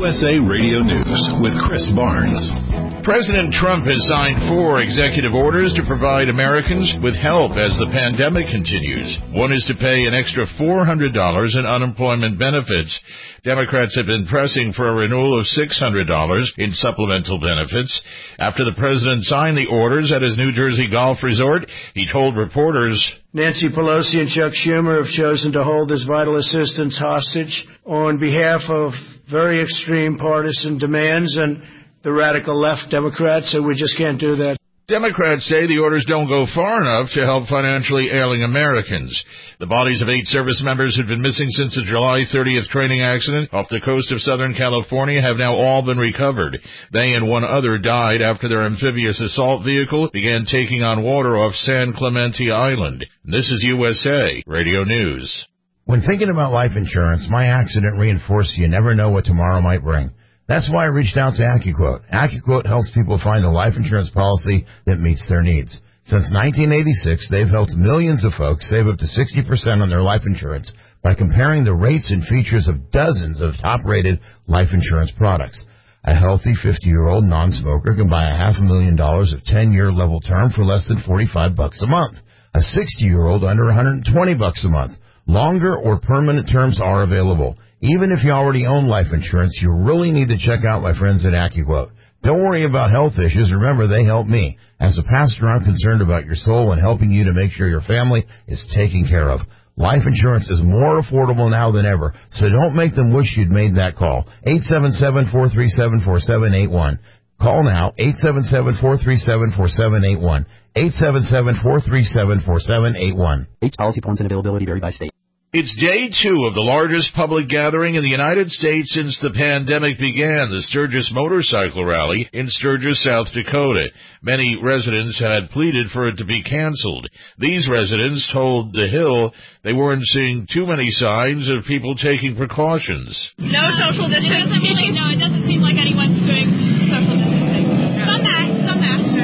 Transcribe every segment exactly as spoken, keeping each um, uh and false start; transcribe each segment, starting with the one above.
U S A Radio News with Chris Barnes. President Trump has signed four executive orders to provide Americans with help as the pandemic continues. One is to pay an extra four hundred dollars in unemployment benefits. Democrats have been pressing for a renewal of six hundred dollars in supplemental benefits. After the president signed the orders at his New Jersey golf resort, he told reporters, Nancy Pelosi and Chuck Schumer have chosen to hold this vital assistance hostage on behalf of very extreme partisan demands and the radical left Democrats, so we just can't do that. Democrats say the orders don't go far enough to help financially ailing Americans. The bodies of eight service members who'd been missing since the July thirtieth training accident off the coast of Southern California have now all been recovered. They and one other died after their amphibious assault vehicle began taking on water off San Clemente Island. This is U S A Radio News. When thinking about life insurance, my accident reinforced you never know what tomorrow might bring. That's why I reached out to AccuQuote. AccuQuote helps people find a life insurance policy that meets their needs. Since nineteen eighty-six, they've helped millions of folks save up to sixty percent on their life insurance by comparing the rates and features of dozens of top-rated life insurance products. A healthy fifty-year-old non-smoker can buy a half a million dollars of ten-year level term for less than forty-five bucks a month. A sixty-year-old under one hundred twenty bucks a month. Longer or permanent terms are available. Even if you already own life insurance, you really need to check out my friends at AccuQuote. Don't worry about health issues. Remember, they help me. As a pastor, I'm concerned about your soul and helping you to make sure your family is taken care of. Life insurance is more affordable now than ever, so don't make them wish you'd made that call. eight seven seven, four three seven, four seven eight one. Call now, eight seven seven, four three seven, four seven eight one. eight seven seven, four three seven, four seven eight one. Each policy forms and availability vary by state. It's day two of the largest public gathering in the United States since the pandemic began, the Sturgis Motorcycle Rally in Sturgis, South Dakota. Many residents had pleaded for it to be canceled. These residents told The Hill they weren't seeing too many signs of people taking precautions. No social distancing. Like, no, it doesn't seem like anyone's doing social distancing. Some masks, some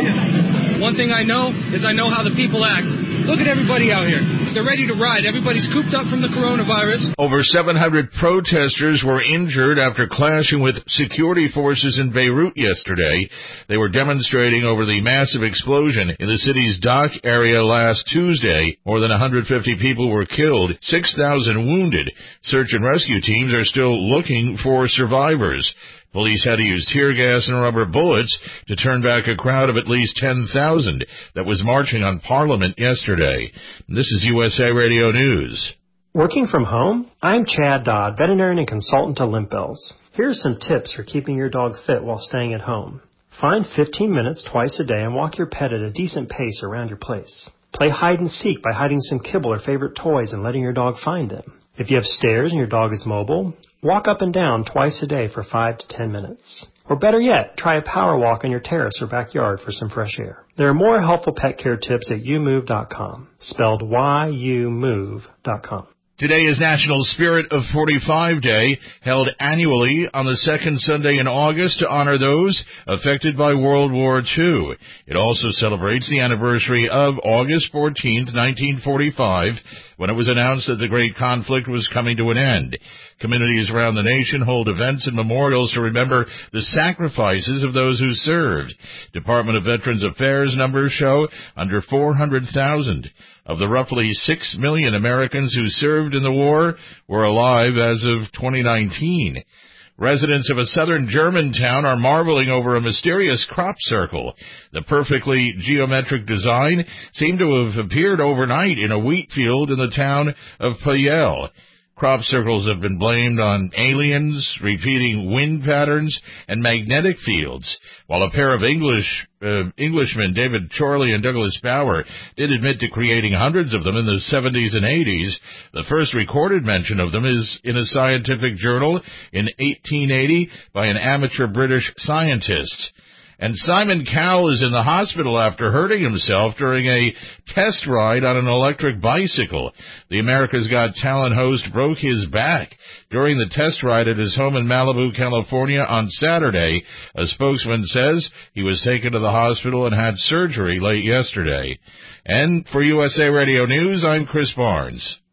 masks. One thing I know is I know how the people act. Look at everybody out here. They're ready to ride. Everybody's cooped up from the coronavirus. Over seven hundred protesters were injured after clashing with security forces in Beirut yesterday. They were demonstrating over the massive explosion in the city's dock area last Tuesday. More than one hundred fifty people were killed, six thousand wounded. Search and rescue teams are still looking for survivors. Police had to use tear gas and rubber bullets to turn back a crowd of at least ten thousand that was marching on Parliament yesterday. This is U S A Radio News. Working from home? I'm Chad Dodd, veterinarian and consultant to Limp Bells. Here are some tips for keeping your dog fit while staying at home. Find fifteen minutes twice a day and walk your pet at a decent pace around your place. Play hide and seek by hiding some kibble or favorite toys and letting your dog find them. If you have stairs and your dog is mobile, walk up and down twice a day for five to ten minutes. Or better yet, try a power walk on your terrace or backyard for some fresh air. There are more helpful pet care tips at you move dot com, spelled Y U move dot com. Today is National Spirit of forty-five Day, held annually on the second Sunday in August to honor those affected by World War Two. It also celebrates the anniversary of August fourteenth, nineteen forty-five, when it was announced that the great conflict was coming to an end. Communities around the nation hold events and memorials to remember the sacrifices of those who served. Department of Veterans Affairs numbers show under four hundred thousand of the roughly six million Americans who served in the war were alive as of twenty nineteen. Residents of a southern German town are marveling over a mysterious crop circle. The perfectly geometric design seemed to have appeared overnight in a wheat field in the town of Payel. Crop circles have been blamed on aliens, repeating wind patterns, and magnetic fields. While a pair of English uh, Englishmen, David Chorley and Douglas Bauer, did admit to creating hundreds of them in the seventies and eighties, the first recorded mention of them is in a scientific journal in eighteen eighty by an amateur British scientist. And Simon Cowell is in the hospital after hurting himself during a test ride on an electric bicycle. The America's Got Talent host broke his back during the test ride at his home in Malibu, California on Saturday. A spokesman says he was taken to the hospital and had surgery late yesterday. And for U S A Radio News, I'm Chris Barnes.